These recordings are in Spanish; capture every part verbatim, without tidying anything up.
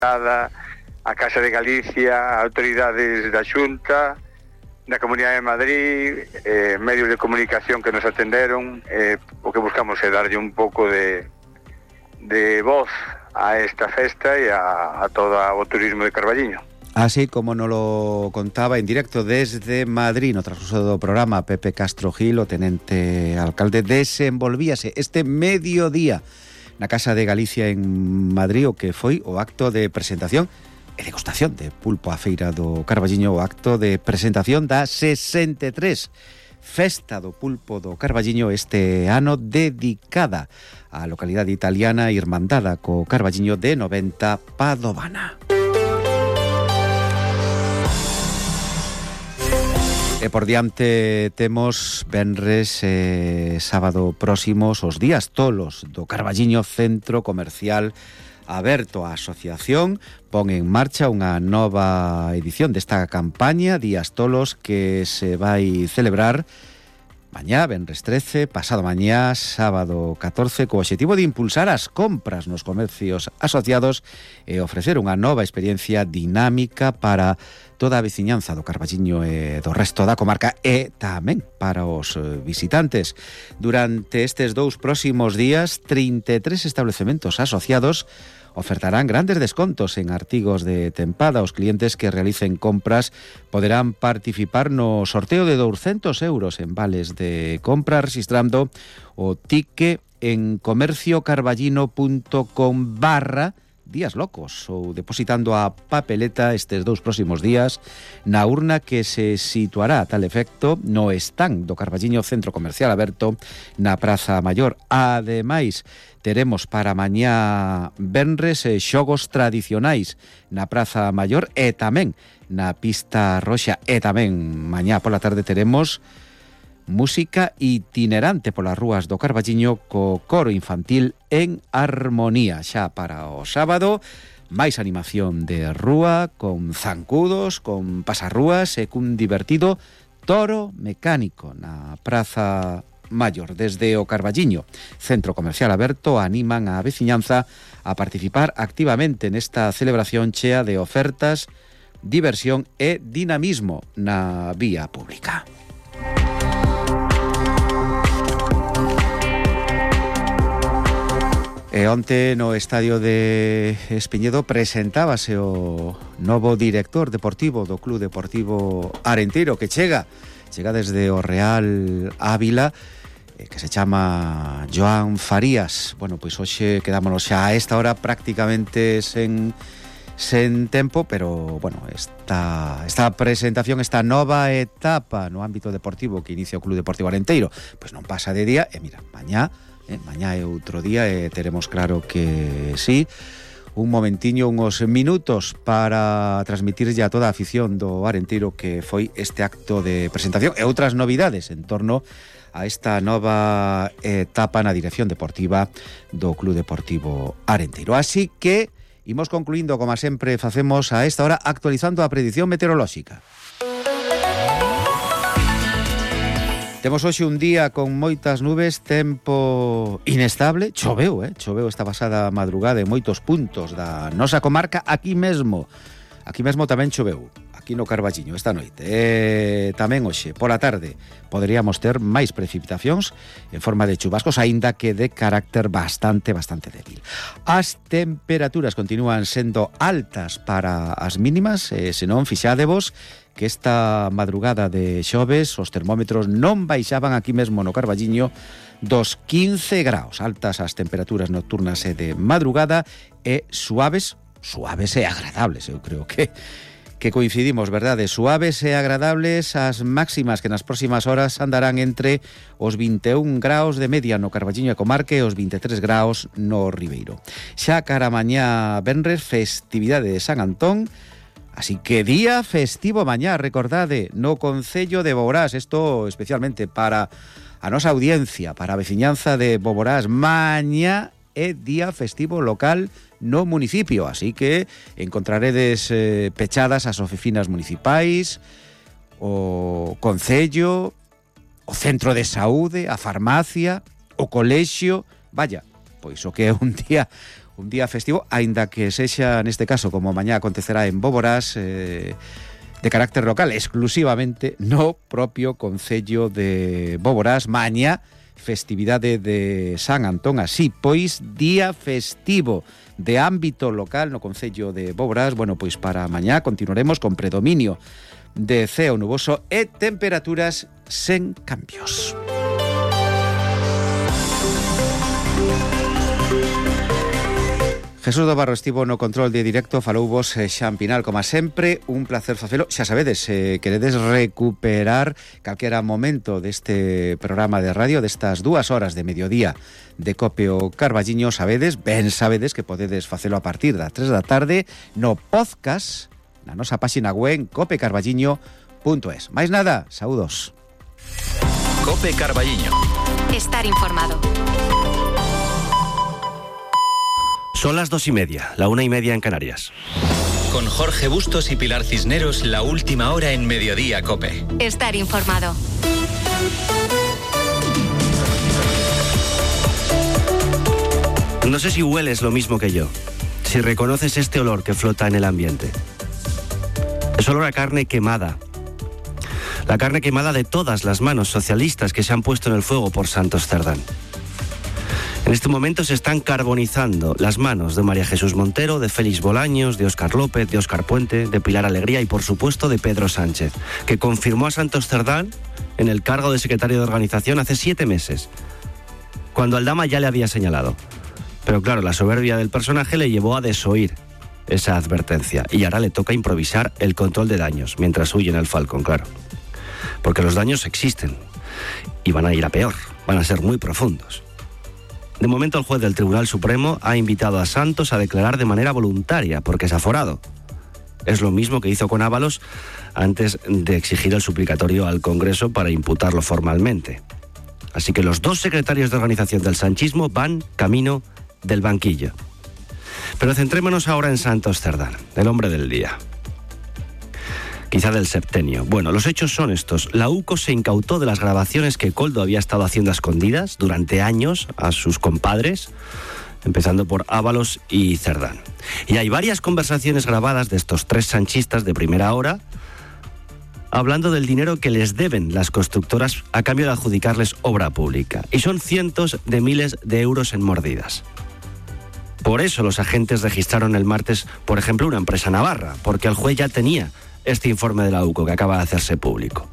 a Casa de Galicia, autoridades da Xunta, da Comunidade de Madrid, eh, medios de comunicación que nos atenderon. Eh, o que buscamos é darlle un pouco de, de voz a esta festa e a, a todo o turismo de Carballiño. Así como nos lo contaba en directo desde Madrid no transcurso do programa Pepe Castro Gil, o tenente alcalde, desenvolvíase este mediodía na Casa de Galicia en Madrid o que foi o acto de presentación e degustación de pulpo á feira do Carballiño, o acto de presentación da sesenta e tres Festa do Pulpo do Carballiño, este ano dedicada á localidade italiana irmandada co Carballiño de noventa Padovana. E por diante temos venres e sábado próximos os días tolos do Carballiño Centro Comercial aberto. A asociación pon en marcha unha nova edición desta campaña Días Tolos que se vai celebrar mañá, venres trece, pasado mañá, sábado catorce, co obxectivo de impulsar as compras nos comercios asociados e ofrecer unha nova experiencia dinámica para toda a veciñanza do Carballiño e do resto da comarca e tamén para os visitantes. Durante estes dous próximos días, trinta e tres establecementos asociados ofertarán grandes descontos en artigos de tempada. Os clientes que realicen compras poderán participar no sorteo de douscentos euros en vales de compra registrando o ticket en comerciocarballino.com barra días locos ou depositando a papeleta estes dous próximos días na urna que se situará a tal efecto no stand do Carballiño Centro Comercial aberto na Praza Maior. Ademais, teremos para mañá venres eh, xogos tradicionais na Praza Maior e tamén na Pista Roxa, e tamén mañá pola tarde teremos música itinerante polas rúas do Carballiño co coro infantil en armonía. Xa para o sábado, máis animación de rúa con zancudos, con pasarrúas e cun divertido toro mecánico na Praza Maior. Desde o Carballiño Centro Comercial aberto animan a veciñanza a participar activamente nesta celebración chea de ofertas, diversión e dinamismo na vía pública. E onte no estadio de Espiñedo presentábase o novo director deportivo do Club Deportivo Arenteiro que chega, chega desde o Real Ávila, que se chama Joan Farías. Bueno, pois hoxe quedámonos xa a esta hora prácticamente sen sen tempo, pero bueno, esta, esta presentación, esta nova etapa no ámbito deportivo que inicia o Club Deportivo Arenteiro, pois non pasa de día, e mira, mañá Eh, mañá é outro día e teremos claro que sí, un momentiño, uns minutos para transmitirlle a toda a afición do Arenteiro que foi este acto de presentación e outras novidades en torno a esta nova etapa na dirección deportiva do Club Deportivo Arenteiro. Así que imos concluindo, como sempre facemos a esta hora, actualizando a predición meteorolóxica. Temos hoxe un día con moitas nubes, tempo inestable, choveu, eh? choveu esta pasada madrugada en moitos puntos da nosa comarca, aquí mesmo, aquí mesmo tamén choveu, aquí no Carballiño esta noite. E tamén hoxe, pola tarde, poderíamos ter máis precipitacións en forma de chubascos, aínda que de carácter bastante, bastante débil. As temperaturas continúan sendo altas para as mínimas, e senón fixádevos que esta madrugada de xoves os termómetros non baixaban aquí mesmo no Carballiño dos quince graus. Altas as temperaturas nocturnas e de madrugada e suaves, suaves e agradables, eu creo que que coincidimos, verdade? Suaves e agradables as máximas que nas próximas horas andarán entre os vinte e un graus de media no Carballiño e comarca e os vinte e tres graus no Ribeiro. Xa cara mañá venres, festividade de San Antón, así que día festivo mañá, recordade, no Concello de Boborás, isto especialmente para a nosa audiencia, para a veciñanza de Boborás, mañá é día festivo local no municipio, así que encontraredes eh, pechadas as oficinas municipais, o Concello, o centro de saúde, a farmacia, o colexio, vaya, pois o que é un día un día festivo, aínda que sexa neste caso, como mañá acontecerá en Bóboras, eh, de carácter local, exclusivamente no propio concello de Bóboras. Mañá festividade de San Antón, así pois día festivo de ámbito local no concello de Bóboras. Bueno, pois para mañá continuaremos con predominio de ceo nuboso e temperaturas sen cambios. Jesús do Barro estivo no control de directo, falou vos Xan Pinal, como sempre, un placer facelo. Xa sabedes, se eh, queredes recuperar calquera momento deste programa de radio, destas dúas horas de mediodía de Cope o Carballiño, sabedes, ben sabedes que podedes facelo a partir das tres da tarde no podcast, na nosa páxina web cope carballiño punto es. Mais nada, saúdos. Cope Carballiño. Estar informado. Son las dos y media, la una y media en Canarias. Con Jorge Bustos y Pilar Cisneros, la última hora en Mediodía Cope. Estar informado. No sé si hueles lo mismo que yo, si reconoces este olor que flota en el ambiente. Es olor a carne quemada. La carne quemada de todas las manos socialistas que se han puesto en el fuego por Santos Cerdán. En este momento se están carbonizando las manos de María Jesús Montero, de Félix Bolaños, de Óscar López, de Óscar Puente, de Pilar Alegría y, por supuesto, de Pedro Sánchez, que confirmó a Santos Cerdán en el cargo de secretario de organización hace siete meses, cuando Aldama ya le había señalado. Pero claro, la soberbia del personaje le llevó a desoír esa advertencia y ahora le toca improvisar el control de daños, mientras huye en el Falcon, claro. Porque los daños existen y van a ir a peor, van a ser muy profundos. De momento, el juez del Tribunal Supremo ha invitado a Santos a declarar de manera voluntaria, porque es aforado. Es lo mismo que hizo con Ábalos antes de exigir el suplicatorio al Congreso para imputarlo formalmente. Así que los dos secretarios de organización del sanchismo van camino del banquillo. Pero centrémonos ahora en Santos Cerdán, el hombre del día. Quizá del septenio. Bueno, los hechos son estos. La UCO se incautó de las grabaciones que Koldo había estado haciendo a escondidas durante años a sus compadres, empezando por Ábalos y Cerdán. Y hay varias conversaciones grabadas de estos tres sanchistas de primera hora, hablando del dinero que les deben las constructoras a cambio de adjudicarles obra pública. Y son cientos de miles de euros en mordidas. Por eso los agentes registraron el martes, por ejemplo, una empresa navarra, porque el juez ya tenía este informe de la UCO que acaba de hacerse público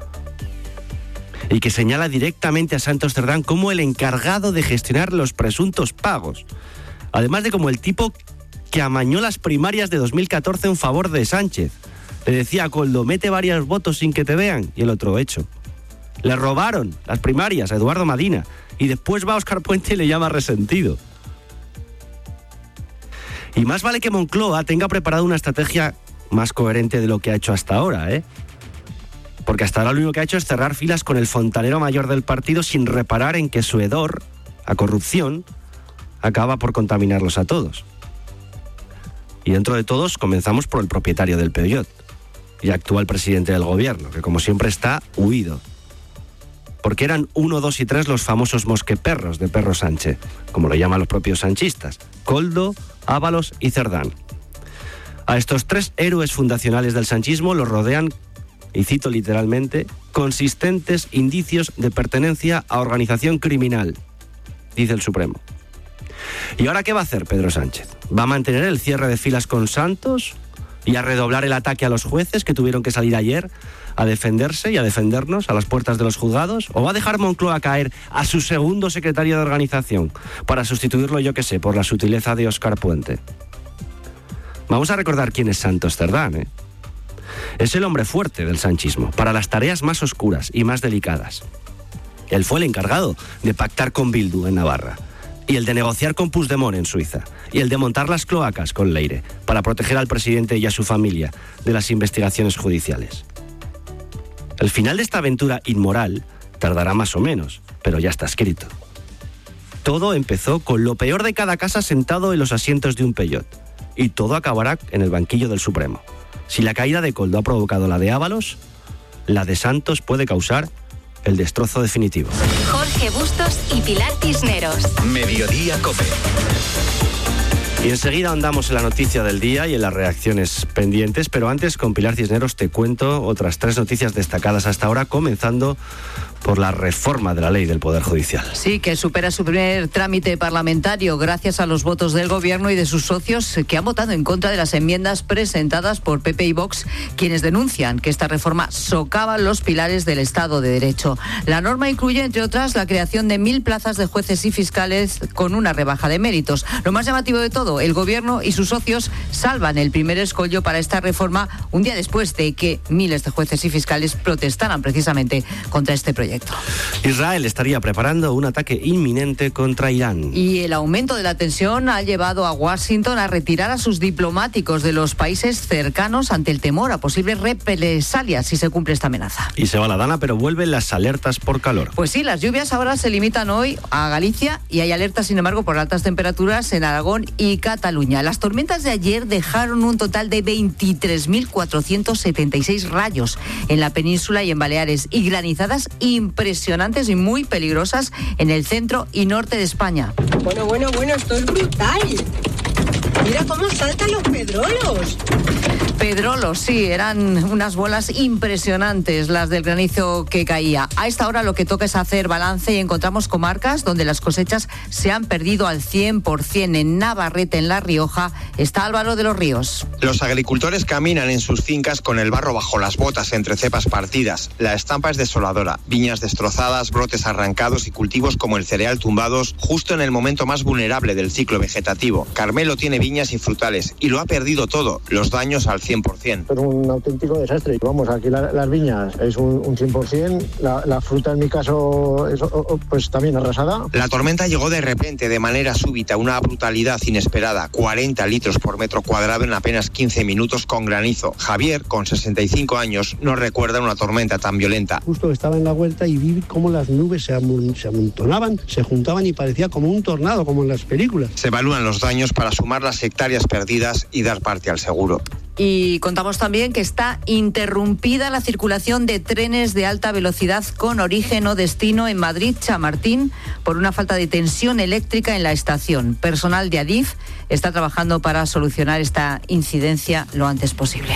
y que señala directamente a Santos Cerdán como el encargado de gestionar los presuntos pagos, además de como el tipo que amañó las primarias de dos mil catorce en favor de Sánchez. Le decía a Koldo, mete varios votos sin que te vean, y el otro hecho. Le robaron las primarias a Eduardo Madina y después va Óscar Puente y le llama resentido. Y más vale que Moncloa tenga preparado una estrategia más coherente de lo que ha hecho hasta ahora, ¿eh? Porque hasta ahora lo único que ha hecho es cerrar filas con el fontanero mayor del partido sin reparar en que su hedor, a corrupción, acaba por contaminarlos a todos. Y dentro de todos comenzamos por el propietario del Peugeot y actual presidente del gobierno, que como siempre está huido. Porque eran uno, dos y tres los famosos mosqueperros de Perro Sánchez, como lo llaman los propios sanchistas: Koldo, Ábalos y Cerdán. A estos tres héroes fundacionales del sanchismo los rodean, y cito literalmente, consistentes indicios de pertenencia a organización criminal, dice el Supremo. ¿Y ahora qué va a hacer Pedro Sánchez? ¿Va a mantener el cierre de filas con Santos y a redoblar el ataque a los jueces que tuvieron que salir ayer a defenderse y a defendernos a las puertas de los juzgados? ¿O va a dejar Moncloa caer a su segundo secretario de organización para sustituirlo, yo qué sé, por la sutileza de Óscar Puente? Vamos a recordar quién es Santos Cerdán, ¿eh? Es el hombre fuerte del sanchismo para las tareas más oscuras y más delicadas. Él fue el encargado de pactar con Bildu en Navarra, y el de negociar con Puigdemont en Suiza, y el de montar las cloacas con Leire para proteger al presidente y a su familia de las investigaciones judiciales. El final de esta aventura inmoral tardará más o menos, pero ya está escrito. Todo empezó con lo peor de cada casa sentado en los asientos de un Peugeot, y todo acabará en el banquillo del Supremo. Si la caída de Koldo ha provocado la de Ábalos, la de Santos puede causar el destrozo definitivo. Jorge Bustos y Pilar Cisneros. Mediodía Cope. Y enseguida andamos en la noticia del día y en las reacciones pendientes, pero antes con Pilar Cisneros te cuento otras tres noticias destacadas hasta ahora, comenzando por la reforma de la ley del Poder Judicial. Sí, que supera su primer trámite parlamentario gracias a los votos del Gobierno y de sus socios que han votado en contra de las enmiendas presentadas por P P y Vox, quienes denuncian que esta reforma socava los pilares del Estado de Derecho. La norma incluye, entre otras, la creación de mil plazas de jueces y fiscales con una rebaja de méritos. Lo más llamativo de todo, el Gobierno y sus socios salvan el primer escollo para esta reforma un día después de que miles de jueces y fiscales protestaran precisamente contra este proyecto. Israel estaría preparando un ataque inminente contra Irán. Y el aumento de la tensión ha llevado a Washington a retirar a sus diplomáticos de los países cercanos ante el temor a posibles represalias si se cumple esta amenaza. Y se va la dana, pero vuelven las alertas por calor. Pues sí, las lluvias ahora se limitan hoy a Galicia y hay alertas, sin embargo, por altas temperaturas en Aragón y Cataluña. Las tormentas de ayer dejaron un total de veintitrés mil cuatrocientos setenta y seis rayos en la península y en Baleares y granizadas impresionantes y muy peligrosas en el centro y norte de España. Bueno, bueno, bueno, esto es brutal. Mira cómo saltan los pedrolos. Pedrolos, sí, eran unas bolas impresionantes las del granizo que caía. A esta hora lo que toca es hacer balance y encontramos comarcas donde las cosechas se han perdido al cien por ciento. En Navarrete, en La Rioja, está Álvaro de los Ríos. Los agricultores caminan en sus fincas con el barro bajo las botas entre cepas partidas. La estampa es desoladora. Viñas destrozadas, brotes arrancados y cultivos como el cereal tumbados justo en el momento más vulnerable del ciclo vegetativo. Carmelo tiene viñas y frutales y lo ha perdido todo, los daños al cien por ciento. Es un auténtico desastre. Vamos, aquí la, las viñas es un, un cien por ciento, la, la fruta en mi caso es pues también arrasada. La tormenta llegó de repente, de manera súbita, una brutalidad inesperada, cuarenta litros por metro cuadrado en apenas quince minutos con granizo. Javier, con sesenta y cinco años, no recuerda una tormenta tan violenta. Justo estaba en la vuelta y vi cómo las nubes se, amun, se amontonaban, se juntaban y parecía como un tornado, como en las películas. Se evalúan los daños para sumar las hectáreas perdidas y dar parte al seguro. Y contamos también que está interrumpida la circulación de trenes de alta velocidad con origen o destino en Madrid-Chamartín por una falta de tensión eléctrica en la estación. Personal de Adif está trabajando para solucionar esta incidencia lo antes posible.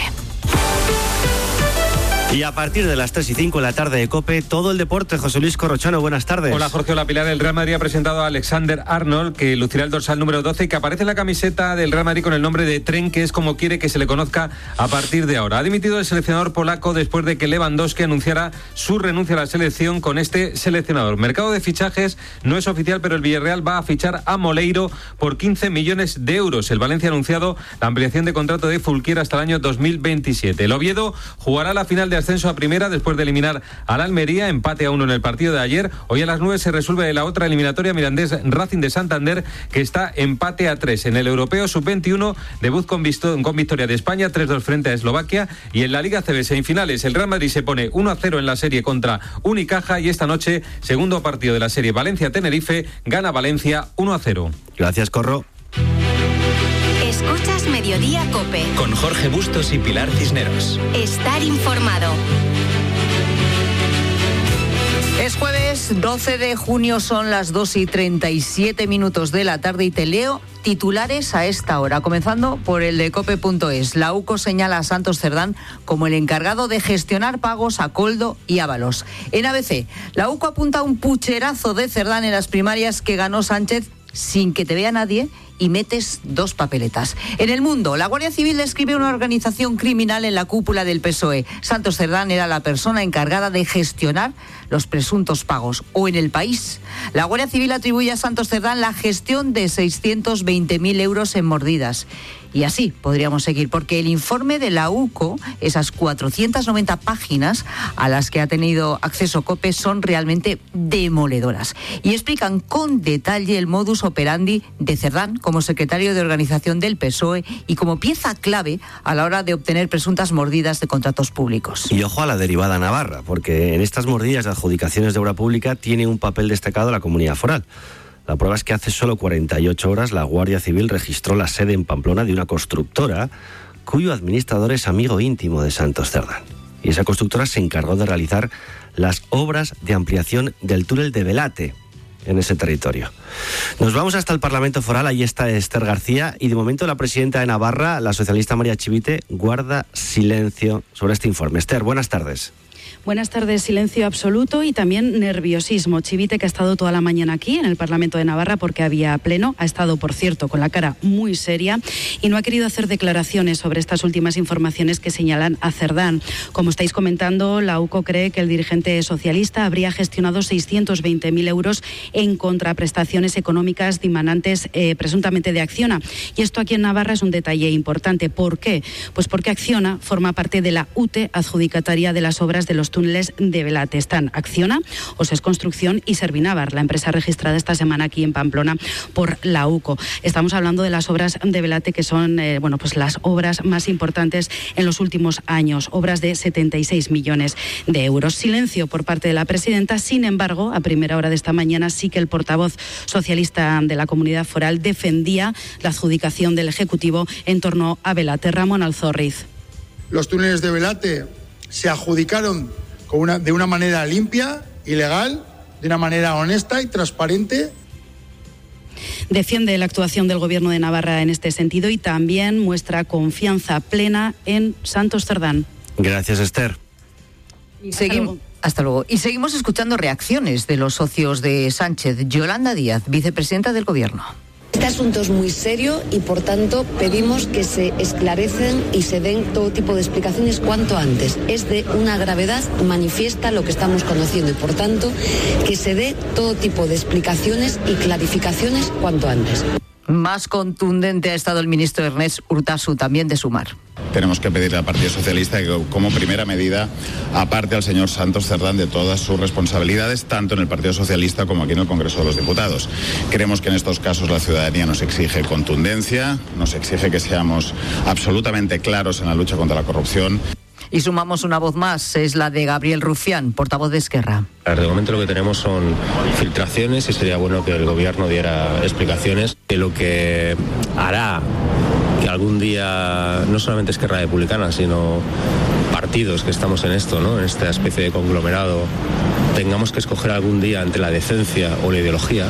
Y a partir de las tres y cinco de la tarde de COPE, todo el deporte. José Luis Corrochano, buenas tardes. Hola Jorge, hola Pilar. El Real Madrid ha presentado a Alexander Arnold, que lucirá el dorsal número doce y que aparece en la camiseta del Real Madrid con el nombre de Tren, que es como quiere que se le conozca a partir de ahora. Ha dimitido el seleccionador polaco después de que Lewandowski anunciara su renuncia a la selección con este seleccionador. Mercado de fichajes no es oficial, pero el Villarreal va a fichar a Moleiro por quince millones de euros. El Valencia ha anunciado la ampliación de contrato de Fulquier hasta el año dos mil veintisiete. El Oviedo jugará la final de ascenso a primera después de eliminar al Almería, empate a uno en el partido de ayer. Hoy a las nueve se resuelve la otra eliminatoria, Mirandés Racing de Santander, que está empate a tres. En el Europeo sub veintiuno, debut con, visto, con victoria de España, tres dos frente a Eslovaquia. Y en la Liga C B semifinales, el Real Madrid se pone uno a cero en la serie contra Unicaja y esta noche, segundo partido de la serie Valencia-Tenerife, gana Valencia uno a cero. Gracias, Corro. Escuchas Mediodía COPE. Con Jorge Bustos y Pilar Cisneros. Estar informado. Es jueves doce de junio, son las dos y treinta y siete minutos de la tarde y te leo titulares a esta hora, comenzando por el de cope punto es. La UCO señala a Santos Cerdán como el encargado de gestionar pagos a Koldo y Ábalos. En A B C, la UCO apunta a un pucherazo de Cerdán en las primarias que ganó Sánchez sin que te vea nadie y metes dos papeletas. En El Mundo, la Guardia Civil describe una organización criminal en la cúpula del P S O E. Santos Cerdán era la persona encargada de gestionar los presuntos pagos. O en El País, la Guardia Civil atribuye a Santos Cerdán la gestión de seiscientos veinte mil euros en mordidas. Y así podríamos seguir, porque el informe de la UCO, esas cuatrocientas noventa páginas a las que ha tenido acceso COPE, son realmente demoledoras. Y explican con detalle el modus operandi de Cerdán como secretario de organización del P S O E y como pieza clave a la hora de obtener presuntas mordidas de contratos públicos. Y ojo a la derivada navarra, porque en estas mordidas de adjudicaciones de obra pública tiene un papel destacado la Comunidad Foral. La prueba es que hace solo cuarenta y ocho horas la Guardia Civil registró la sede en Pamplona de una constructora cuyo administrador es amigo íntimo de Santos Cerdán. Y esa constructora se encargó de realizar las obras de ampliación del túnel de Velate. en ese territorio. Nos vamos hasta el Parlamento Foral, ahí está Esther García, y de momento la presidenta de Navarra, la socialista María Chivite, guarda silencio sobre este informe. Esther, buenas tardes. Buenas tardes, silencio absoluto y también nerviosismo. Chivite, que ha estado toda la mañana aquí en el Parlamento de Navarra porque había pleno, ha estado, por cierto, con la cara muy seria y no ha querido hacer declaraciones sobre estas últimas informaciones que señalan a Cerdán. Como estáis comentando, la U C O cree que el dirigente socialista habría gestionado seiscientos veinte mil euros en contraprestaciones económicas dimanantes eh, presuntamente de Acciona. Y esto aquí en Navarra es un detalle importante. ¿Por qué? Pues porque Acciona forma parte de la U T E, adjudicataria de las obras de los túneles de Belate. Están Acciona, Oses Construcción y Servinavar, la empresa registrada esta semana aquí en Pamplona por la U C O. Estamos hablando de las obras de Belate, que son eh, bueno, pues las obras más importantes en los últimos años, obras de setenta y seis millones de euros. Silencio por parte de la presidenta. Sin embargo, a primera hora de esta mañana sí que el portavoz socialista de la Comunidad Foral defendía la adjudicación del Ejecutivo en torno a Belate. Ramón Alzorriz. Los túneles de Belate se adjudicaron con una, de una manera limpia y legal, de una manera honesta y transparente. Defiende la actuación del Gobierno de Navarra en este sentido y también muestra confianza plena en Santos Cerdán. Gracias, Esther. Y seguimos. Hasta luego. Y seguimos escuchando reacciones de los socios de Sánchez. Yolanda Díaz, vicepresidenta del Gobierno. Este asunto es muy serio y, por tanto, pedimos que se esclarecen y se den todo tipo de explicaciones cuanto antes. Es de una gravedad manifiesta lo que estamos conociendo y, por tanto, que se dé todo tipo de explicaciones y clarificaciones cuanto antes. Más contundente ha estado el ministro Ernest Urtasun, también de Sumar. Tenemos que pedirle al Partido Socialista que, como primera medida, aparte al señor Santos Cerdán de todas sus responsabilidades, tanto en el Partido Socialista como aquí en el Congreso de los Diputados. Creemos que en estos casos la ciudadanía nos exige contundencia, nos exige que seamos absolutamente claros en la lucha contra la corrupción. Y sumamos una voz más, es la de Gabriel Rufián, portavoz de Esquerra. De momento lo que tenemos son filtraciones y sería bueno que el Gobierno diera explicaciones de lo que hará que algún día no solamente Esquerra Republicana, sino partidos que estamos en esto, ¿no?, en esta especie de conglomerado, tengamos que escoger algún día entre la decencia o la ideología.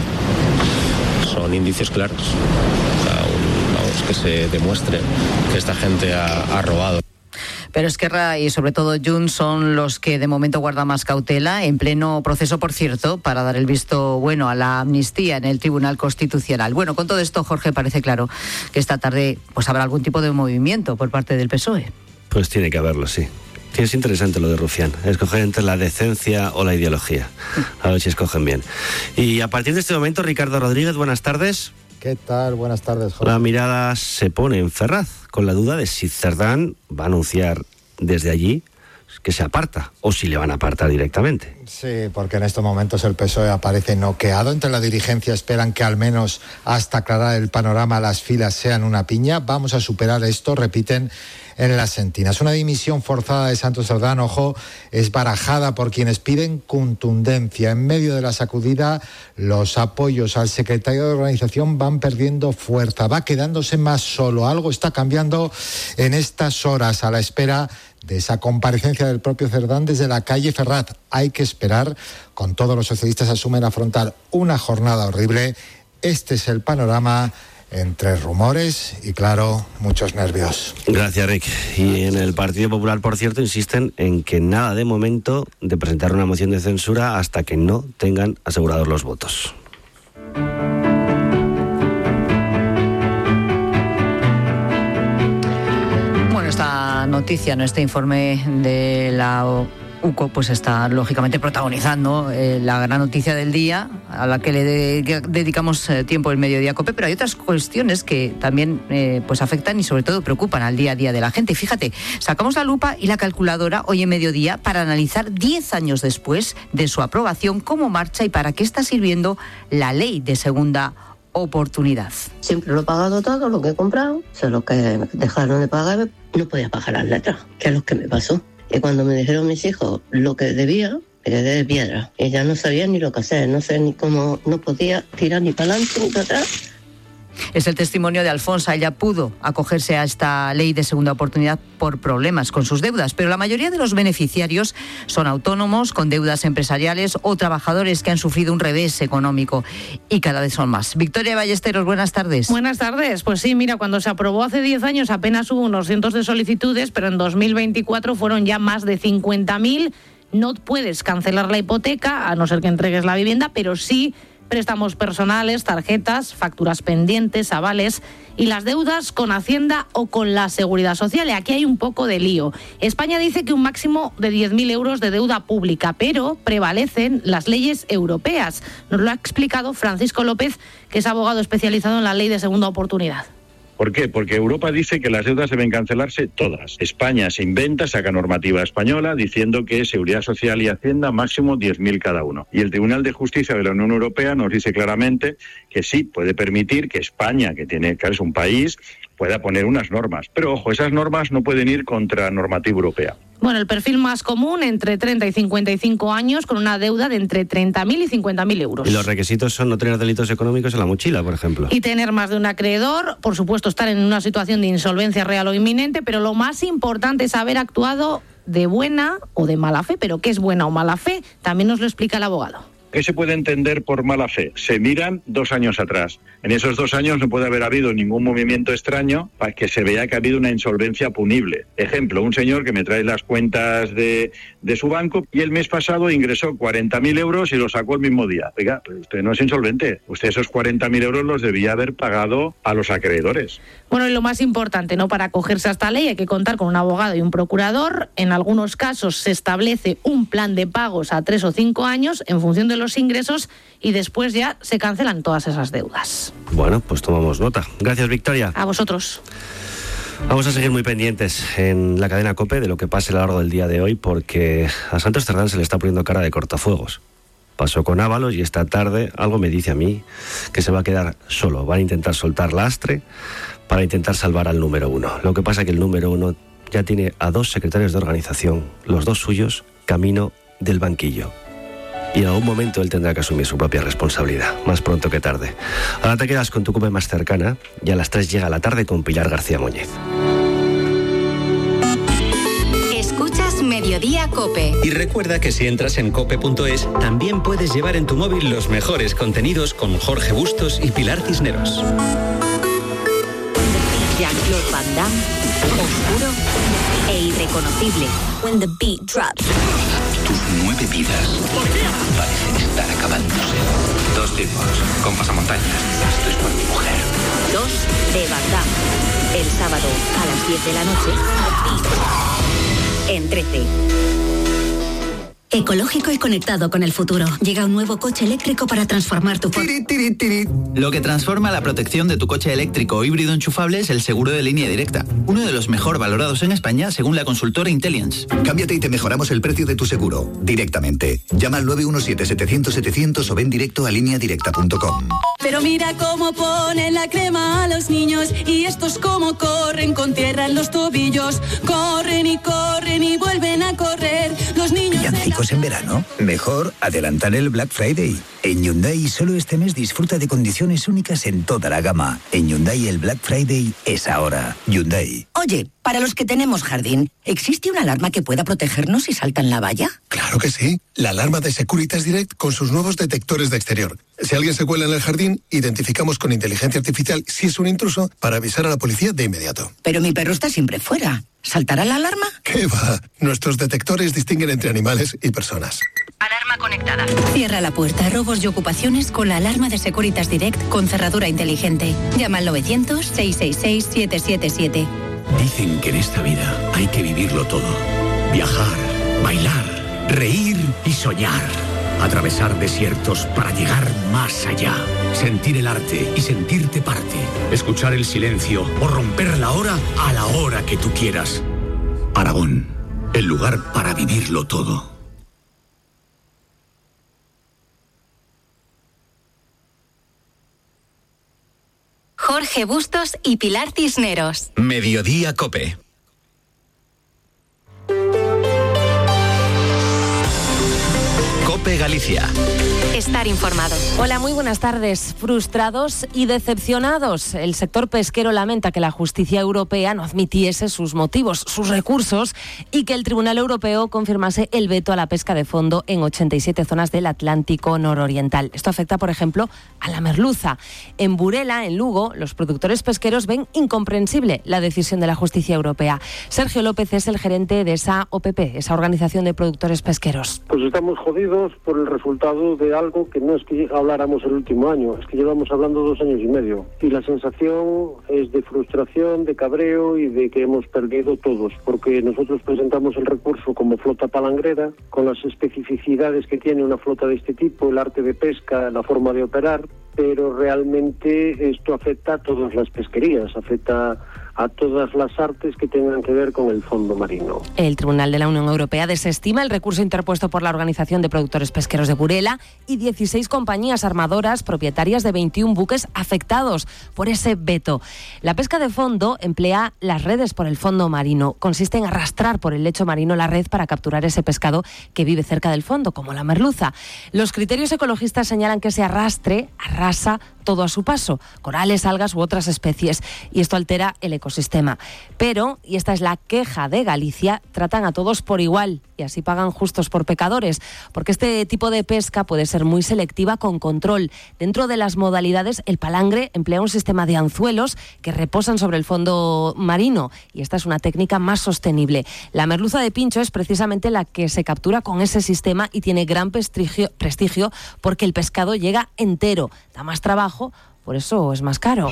Son indicios claros. O sea, un, vamos, que se demuestre que esta gente ha, ha robado. Pero Esquerra y sobre todo Junts son los que de momento guardan más cautela, en pleno proceso, por cierto, para dar el visto bueno a la amnistía en el Tribunal Constitucional. Bueno, con todo esto, Jorge, parece claro que esta tarde pues habrá algún tipo de movimiento por parte del P S O E. Pues tiene que haberlo, sí. Es interesante lo de Rufián, escoger entre la decencia o la ideología. A ver si escogen bien. Y a partir de este momento, Ricardo Rodríguez, buenas tardes. ¿Qué tal? Buenas tardes, Jorge. La mirada se pone en Ferraz, con la duda de si Cerdán va a anunciar desde allí que se aparta, o si le van a apartar directamente. Sí, porque en estos momentos el P S O E aparece noqueado. Entre la dirigencia esperan que al menos hasta aclarar el panorama las filas sean una piña. Vamos a superar esto, repiten en las sentinas. Una dimisión forzada de Santos Cerdán, ojo, es barajada por quienes piden contundencia. En medio de la sacudida, los apoyos al secretario de organización van perdiendo fuerza, va quedándose más solo. Algo está cambiando en estas horas a la espera de esa comparecencia del propio Cerdán desde la calle Ferraz. Hay que esperar, con todos los socialistas asumen afrontar una jornada horrible. Este es el panorama, entre rumores y, claro, muchos nervios. Gracias, Rick. Y en el Partido Popular, por cierto, insisten en que nada de momento de presentar una moción de censura hasta que no tengan asegurados los votos. Bueno, esta noticia, no este informe de la U C O, pues está lógicamente protagonizando eh, la gran noticia del día, a la que le de- dedicamos eh, tiempo el Mediodía Cope, pero hay otras cuestiones que también eh, pues afectan y sobre todo preocupan al día a día de la gente. Fíjate, sacamos la lupa y la calculadora hoy en Mediodía para analizar diez años después de su aprobación cómo marcha y para qué está sirviendo la ley de segunda oportunidad. Siempre lo he pagado todo, lo que he comprado, solo que dejaron de pagar, no podía pagar las letras, que es lo que me pasó. Y cuando me dijeron mis hijos lo que debía, me quedé de piedra. Ella no sabía ni lo que hacer, no sé ni cómo, no podía tirar ni para adelante ni para atrás. Es el testimonio de Alfonso. Ella pudo acogerse a esta ley de segunda oportunidad por problemas con sus deudas, pero la mayoría de los beneficiarios son autónomos con deudas empresariales o trabajadores que han sufrido un revés económico, y cada vez son más. Victoria Ballesteros, buenas tardes. Buenas tardes. Pues sí, mira, cuando se aprobó hace diez años apenas hubo unos cientos de solicitudes, pero en dos mil veinticuatro fueron ya más de cincuenta mil. No puedes cancelar la hipoteca, a no ser que entregues la vivienda, pero sí préstamos personales, tarjetas, facturas pendientes, avales y las deudas con Hacienda o con la Seguridad Social. Y aquí hay un poco de lío. España dice que un máximo de diez mil euros de deuda pública, pero prevalecen las leyes europeas. Nos lo ha explicado Francisco López, que es abogado especializado en la ley de segunda oportunidad. ¿Por qué? Porque Europa dice que las deudas deben cancelarse todas. España se inventa, saca normativa española diciendo que Seguridad Social y Hacienda máximo diez mil cada uno. Y el Tribunal de Justicia de la Unión Europea nos dice claramente que sí, puede permitir que España, que tiene que es un país, pueda poner unas normas. Pero ojo, esas normas no pueden ir contra normativa europea. Bueno, el perfil más común, entre treinta y cincuenta y cinco años, con una deuda de entre treinta mil y cincuenta mil euros. Y los requisitos son no tener delitos económicos en la mochila, por ejemplo. Y tener más de un acreedor, por supuesto estar en una situación de insolvencia real o inminente, pero lo más importante es haber actuado de buena o de mala fe. ¿Pero qué es buena o mala fe? También nos lo explica el abogado. ¿Qué se puede entender por mala fe? Se miran dos años atrás. En esos dos años no puede haber habido ningún movimiento extraño para que se vea que ha habido una insolvencia punible. Ejemplo, un señor que me trae las cuentas de, de su banco y el mes pasado ingresó cuarenta mil euros y lo sacó el mismo día. Oiga, pues usted no es insolvente. Usted esos cuarenta mil euros los debía haber pagado a los acreedores. Bueno, y lo más importante, ¿no? Para acogerse a esta ley hay que contar con un abogado y un procurador. En algunos casos se establece un plan de pagos a tres o cinco años en función de los ingresos y después ya se cancelan todas esas deudas. Bueno, pues tomamos nota. Gracias, Victoria. A vosotros. Vamos a seguir muy pendientes en la cadena COPE de lo que pase a lo largo del día de hoy, porque a Santos Cerdán se le está poniendo cara de cortafuegos. Pasó con Ábalos y esta tarde algo me dice a mí que se va a quedar solo. Van a intentar soltar lastre para intentar salvar al número uno. Lo que pasa es que el número uno ya tiene a dos secretarios de organización, los dos suyos, camino del banquillo. Y en algún momento él tendrá que asumir su propia responsabilidad, más pronto que tarde. Ahora te quedas con tu COPE más cercana y a las tres llega la tarde con Pilar García Muñiz. Escuchas Mediodía COPE. Y recuerda que si entras en cope punto es, también puedes llevar en tu móvil los mejores contenidos con Jorge Bustos y Pilar Cisneros. Jean-Claude Van Damme, oscuro e irreconocible. When the beat drops. Tus nueve vidas parecen estar acabándose. Dos tipos con pasamontañas. Esto es por mi mujer. Dos de Van Damme. El sábado a las diez de la noche en trece. Ecológico y conectado con el futuro. Llega un nuevo coche eléctrico para transformar tu... Tiri, tiri, tiri. Lo que transforma la protección de tu coche eléctrico o híbrido enchufable es el seguro de línea directa. Uno de los mejor valorados en España según la consultora Intelliance. Cámbiate y te mejoramos el precio de tu seguro. Directamente. Llama al nueve uno siete, setecientos, setecientos o ven directo a línea directa punto com. Pero mira cómo ponen la crema a los niños y estos cómo corren con tierra en los tobillos. Corren y corren y vuelven a correr. Los niños... ¿Villancicos en verano? Mejor adelantar el Black Friday. En Hyundai solo este mes disfruta de condiciones únicas en toda la gama. En Hyundai el Black Friday es ahora. Hyundai. Oye, para los que tenemos jardín, ¿existe una alarma que pueda protegernos si saltan la valla? Claro que sí. La alarma de Securitas Direct con sus nuevos detectores de exterior. Si alguien se cuela en el jardín, identificamos con inteligencia artificial si es un intruso para avisar a la policía de inmediato. Pero mi perro está siempre fuera. ¿Saltará la alarma? ¿Qué va? Nuestros detectores distinguen entre animales y personas. Alarma conectada. Cierra la puerta a robos y ocupaciones con la alarma de Securitas Direct con cerradura inteligente. Llama al novecientos, seiscientos sesenta y seis, siete siete siete. Dicen que en esta vida hay que vivirlo todo. Viajar, bailar, reír y soñar. Atravesar desiertos para llegar más allá. Sentir el arte y sentirte parte. Escuchar el silencio o romper la hora a la hora que tú quieras. Aragón, el lugar para vivirlo todo. Jorge Bustos y Pilar Cisneros. Mediodía COPE. COPE Galicia. Estar informado. Hola, muy buenas tardes. Frustrados y decepcionados. El sector pesquero lamenta que la justicia europea no admitiese sus motivos, sus recursos, y que el Tribunal Europeo confirmase el veto a la pesca de fondo en ochenta y siete zonas del Atlántico nororiental. Esto afecta, por ejemplo, a la merluza. En Burela, en Lugo, los productores pesqueros ven incomprensible la decisión de la justicia europea. Sergio López es el gerente de esa O P P, esa Organización de Productores Pesqueros. Pues estamos jodidos por el resultado de algo que no es que habláramos el último año, es que llevamos hablando dos años y medio. Y la sensación es de frustración, de cabreo y de que hemos perdido todos, porque nosotros presentamos el recurso como flota palangrera, con las especificidades que tiene una flota de este tipo, el arte de pesca, la forma de operar, pero realmente esto afecta a todas las pesquerías, afecta a todas las artes que tengan que ver con el fondo marino. El Tribunal de la Unión Europea desestima el recurso interpuesto por la Organización de Productores Pesqueros de Burela y dieciséis compañías armadoras propietarias de veintiún buques afectados por ese veto. La pesca de fondo emplea las redes por el fondo marino. Consiste en arrastrar por el lecho marino la red para capturar ese pescado que vive cerca del fondo, como la merluza. Los criterios ecologistas señalan que ese arrastre arrasa todo a su paso, corales, algas u otras especies, y esto altera el ecosistema. Pero, y esta es la queja de Galicia, tratan a todos por igual y así pagan justos por pecadores, porque este tipo de pesca puede ser muy selectiva con control. Dentro de las modalidades, el palangre emplea un sistema de anzuelos que reposan sobre el fondo marino y esta es una técnica más sostenible. La merluza de pincho es precisamente la que se captura con ese sistema y tiene gran prestigio, prestigio porque el pescado llega entero, da más trabajo, por eso es más caro.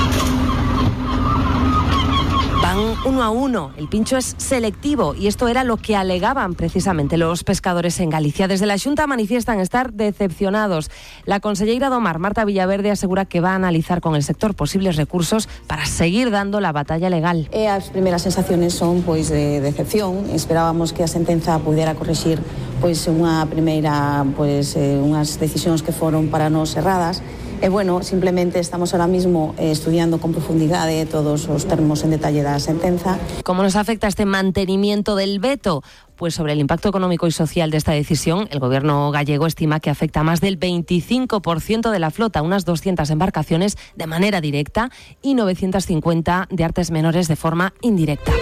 Van uno a uno, el pincho es selectivo y esto era lo que alegaban precisamente los pescadores en Galicia. Desde la Xunta manifiestan estar decepcionados. La conselleira do Mar, Marta Villaverde, asegura que va a analizar con el sector posibles recursos para seguir dando la batalla legal. E as primeiras sensaciones son pois de decepción. Esperábamos que a sentenza pudera corrixir pois unha primeira pois eh, unhas decisións que foron para nós erradas. E, bueno, simplemente estamos ahora mismo eh, estudiando con profundidade todos os termos en detalle da sentenza. ¿Cómo nos afecta este mantenimiento del veto? Pues sobre el impacto económico y social de esta decisión, el gobierno gallego estima que afecta a más del veinticinco por ciento de la flota, unas doscientas embarcaciones de manera directa y novecientas cincuenta de artes menores de forma indirecta.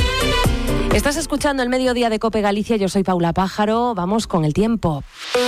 Estás escuchando el Mediodía de COPE Galicia, yo soy Paula Pájaro, vamos con el tiempo.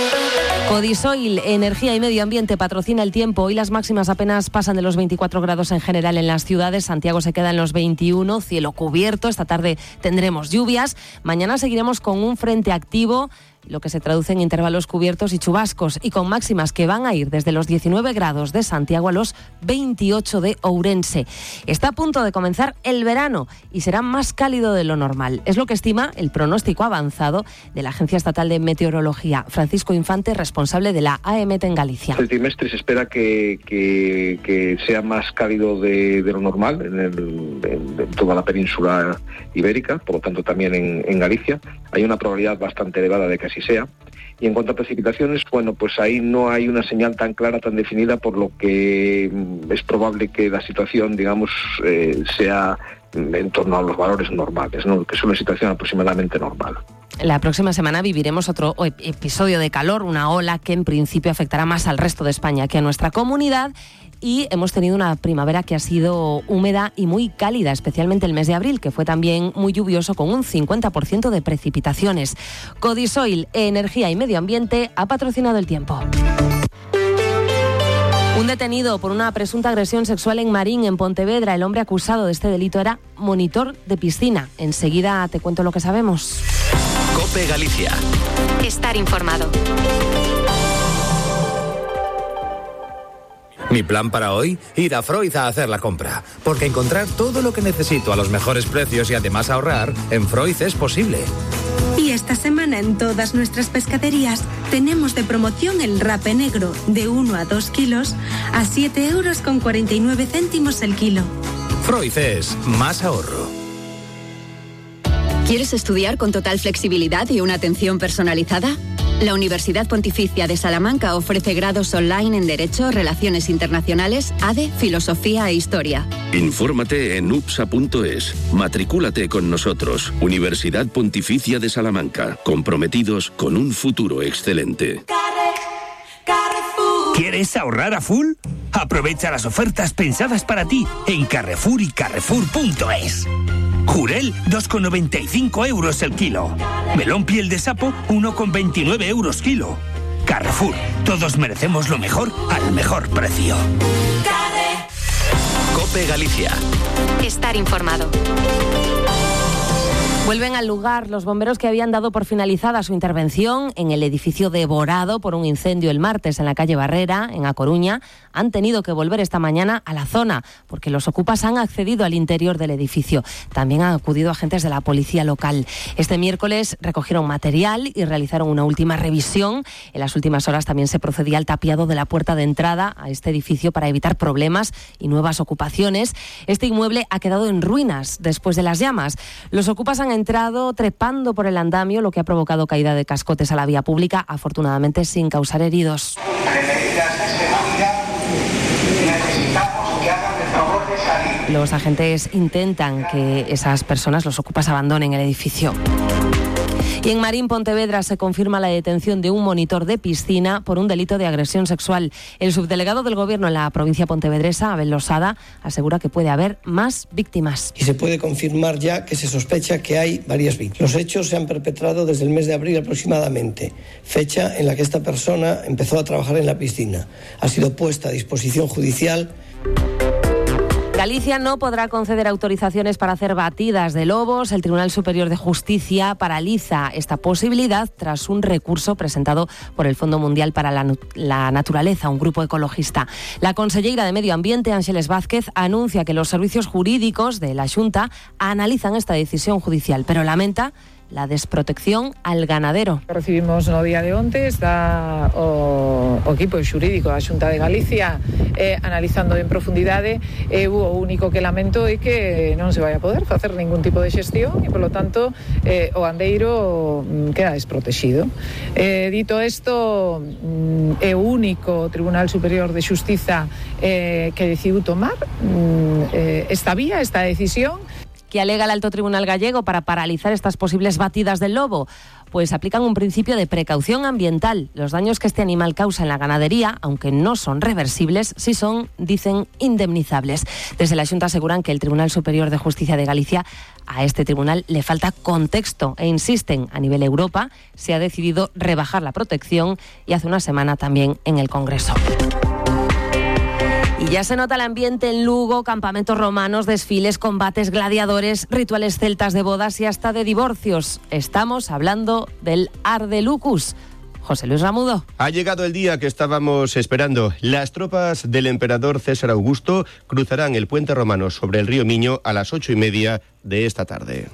Codisoil, Energía y Medio Ambiente, patrocina el tiempo. Hoy las máximas apenas pasan de los veinticuatro grados en general en las ciudades. Santiago se queda en los veintiuno, cielo cubierto. Esta tarde tendremos lluvias. Mañana seguiremos con un frente activo, lo que se traduce en intervalos cubiertos y chubascos, y con máximas que van a ir desde los diecinueve grados de Santiago a los veintiocho de Ourense. Está a punto de comenzar el verano y será más cálido de lo normal. Es lo que estima el pronóstico avanzado de la Agencia Estatal de Meteorología. Francisco Infante, responsable de la A E M E T en Galicia. El trimestre se espera que, que, que sea más cálido de, de lo normal en, el, en, en toda la península ibérica, por lo tanto también en, en Galicia. Hay una probabilidad bastante elevada de que así sea. Y en cuanto a precipitaciones, bueno, pues ahí no hay una señal tan clara, tan definida, por lo que es probable que la situación, digamos, eh, sea en torno a los valores normales, ¿no? Que es una situación aproximadamente normal. La próxima semana viviremos otro episodio de calor, una ola que en principio afectará más al resto de España que a nuestra comunidad. Y hemos tenido una primavera que ha sido húmeda y muy cálida, especialmente el mes de abril, que fue también muy lluvioso con un cincuenta por ciento de precipitaciones. Codisoil, Energía y Medio Ambiente, ha patrocinado el tiempo. Un detenido por una presunta agresión sexual en Marín, en Pontevedra. El hombre acusado de este delito era monitor de piscina. Enseguida te cuento lo que sabemos. COPE Galicia. Estar informado. Mi plan para hoy, ir a Freud a hacer la compra, porque encontrar todo lo que necesito a los mejores precios y además ahorrar, en Freud es posible. Y esta semana en todas nuestras pescaderías tenemos de promoción el rape negro de uno a dos kilos a siete euros con cuarenta y nueve céntimos el kilo. Freud es más ahorro. ¿Quieres estudiar con total flexibilidad y una atención personalizada? La Universidad Pontificia de Salamanca ofrece grados online en Derecho, Relaciones Internacionales, A D E, Filosofía e Historia. Infórmate en U P S A punto es. Matricúlate con nosotros. Universidad Pontificia de Salamanca. Comprometidos con un futuro excelente. ¿Quieres ahorrar a full? Aprovecha las ofertas pensadas para ti en Carrefour y Carrefour punto es. Jurel, dos con noventa y cinco euros el kilo. Melón piel de sapo, uno con veintinueve euros kilo. Carrefour, todos merecemos lo mejor al mejor precio. COPE Galicia. Estar informado. Vuelven al lugar los bomberos que habían dado por finalizada su intervención en el edificio devorado por un incendio el martes en la calle Barrera, en A Coruña. Han tenido que volver esta mañana a la zona porque los ocupas han accedido al interior del edificio. También han acudido agentes de la policía local. Este miércoles recogieron material y realizaron una última revisión. En las últimas horas también se procedía al tapiado de la puerta de entrada a este edificio para evitar problemas y nuevas ocupaciones. Este inmueble ha quedado en ruinas después de las llamas. Los ocupas han entrado trepando por el andamio, lo que ha provocado caída de cascotes a la vía pública, afortunadamente sin causar heridos. Los agentes intentan que esas personas, los ocupas, abandonen el edificio. Y en Marín, Pontevedra, se confirma la detención de un monitor de piscina por un delito de agresión sexual. El subdelegado del Gobierno en la provincia pontevedresa, Abel Losada, asegura que puede haber más víctimas. Y se puede confirmar ya que se sospecha que hay varias víctimas. Los hechos se han perpetrado desde el mes de abril aproximadamente, fecha en la que esta persona empezó a trabajar en la piscina. Ha sido puesta a disposición judicial. Galicia no podrá conceder autorizaciones para hacer batidas de lobos. El Tribunal Superior de Justicia paraliza esta posibilidad tras un recurso presentado por el Fondo Mundial para la, la Naturaleza, un grupo ecologista. La consellera de Medio Ambiente, Ángeles Vázquez, anuncia que los servicios jurídicos de la Xunta analizan esta decisión judicial, pero lamenta la desprotección al ganadero. Recibimos no día de onte, está o, o equipo xurídico da Xunta de Galicia eh, analizando en profundidade e eh, o único que lamento é que non se vai a poder facer ningún tipo de xestión e, polo tanto, eh, o gandeiro queda desprotegido. Eh, dito isto, é o único Tribunal Superior de Xustiza eh, que decidiu tomar eh, esta vía, esta decisión. ¿Qué alega el Alto Tribunal gallego para paralizar estas posibles batidas del lobo? Pues aplican un principio de precaución ambiental. Los daños que este animal causa en la ganadería, aunque no son reversibles, sí son, dicen, indemnizables. Desde la Xunta aseguran que el Tribunal Superior de Justicia de Galicia, a este tribunal le falta contexto e insisten, a nivel Europa se ha decidido rebajar la protección y hace una semana también en el Congreso. Y ya se nota el ambiente en Lugo, campamentos romanos, desfiles, combates, gladiadores, rituales celtas de bodas y hasta de divorcios. Estamos hablando del Ardelucus. José Luis Ramudo. Ha llegado el día que estábamos esperando. Las tropas del emperador César Augusto cruzarán el puente romano sobre el río Miño a las ocho y media de esta tarde.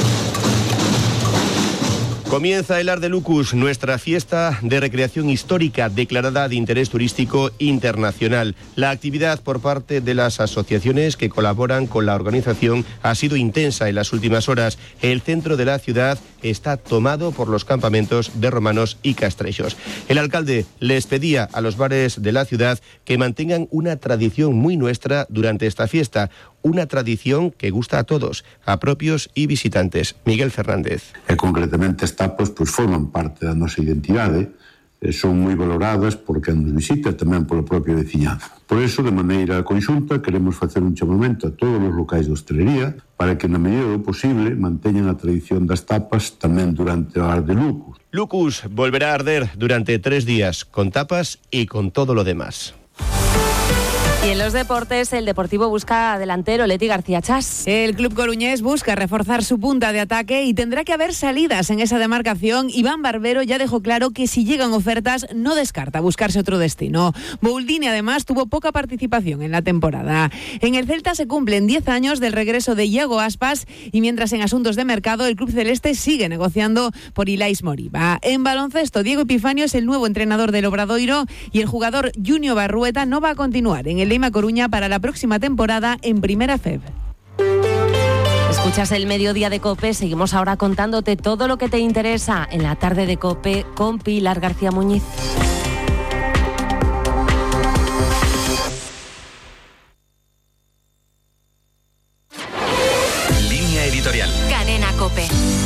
Comienza el Ardelucus, nuestra fiesta de recreación histórica declarada de interés turístico internacional. La actividad por parte de las asociaciones que colaboran con la organización ha sido intensa en las últimas horas. El centro de la ciudad está tomado por los campamentos de romanos y castrechos. El alcalde les pedía a los bares de la ciudad que mantengan una tradición muy nuestra durante esta fiesta. Una tradición que gusta a todos, a propios e visitantes. Miguel Fernández. E concretamente as tapas pois, forman parte da nosa identidade, e son moi valoradas por quen nos visita, tamén polo propio veciñado. Por eso, de maneira conxunta, queremos facer un chamamento a todos os locais de hostelería para que, na medida do posible, manteñan a tradición das tapas tamén durante o Ardelucus. Lucus volverá a arder durante tres días, con tapas y con todo lo demás. Y en los deportes, el Deportivo busca delantero, Leti García Chas. El club coruñés busca reforzar su punta de ataque y tendrá que haber salidas en esa demarcación. Iván Barbero ya dejó claro que si llegan ofertas no descarta buscarse otro destino. Bouldini además tuvo poca participación en la temporada. En el Celta se cumplen diez años del regreso de Iago Aspas y mientras en asuntos de mercado el club celeste sigue negociando por Ilais Moriba. En baloncesto, Diego Epifanio es el nuevo entrenador del Obradoiro y el jugador Junior Barrueta no va a continuar en el Lima Coruña para la próxima temporada en Primera F E B. Escuchas el Mediodía de COPE, seguimos ahora contándote todo lo que te interesa en la tarde de COPE con Pilar García Muñiz. Línea editorial. Cadena COPE.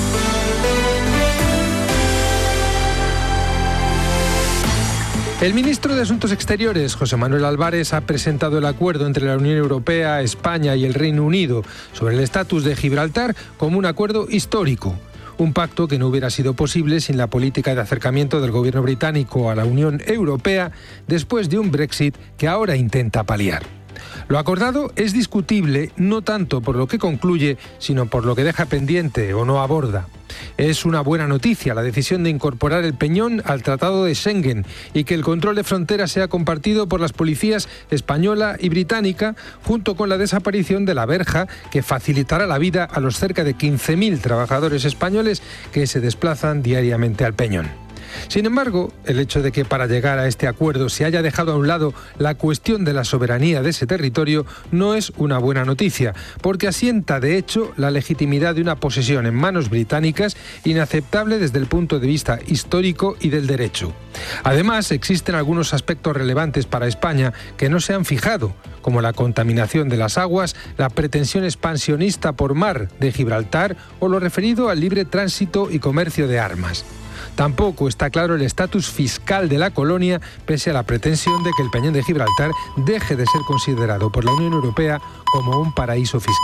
El ministro de Asuntos Exteriores, José Manuel Álvarez, ha presentado el acuerdo entre la Unión Europea, España y el Reino Unido sobre el estatus de Gibraltar como un acuerdo histórico. Un pacto que no hubiera sido posible sin la política de acercamiento del gobierno británico a la Unión Europea después de un Brexit que ahora intenta paliar. Lo acordado es discutible no tanto por lo que concluye, sino por lo que deja pendiente o no aborda. Es una buena noticia la decisión de incorporar el Peñón al Tratado de Schengen y que el control de fronteras sea compartido por las policías española y británica, junto con la desaparición de la verja que facilitará la vida a los cerca de quince mil trabajadores españoles que se desplazan diariamente al Peñón. Sin embargo, el hecho de que para llegar a este acuerdo se haya dejado a un lado la cuestión de la soberanía de ese territorio no es una buena noticia, porque asienta de hecho la legitimidad de una posesión en manos británicas inaceptable desde el punto de vista histórico y del derecho. Además, existen algunos aspectos relevantes para España que no se han fijado, como la contaminación de las aguas, la pretensión expansionista por mar de Gibraltar o lo referido al libre tránsito y comercio de armas. Tampoco está claro el estatus fiscal de la colonia, pese a la pretensión de que el Peñón de Gibraltar deje de ser considerado por la Unión Europea como un paraíso fiscal.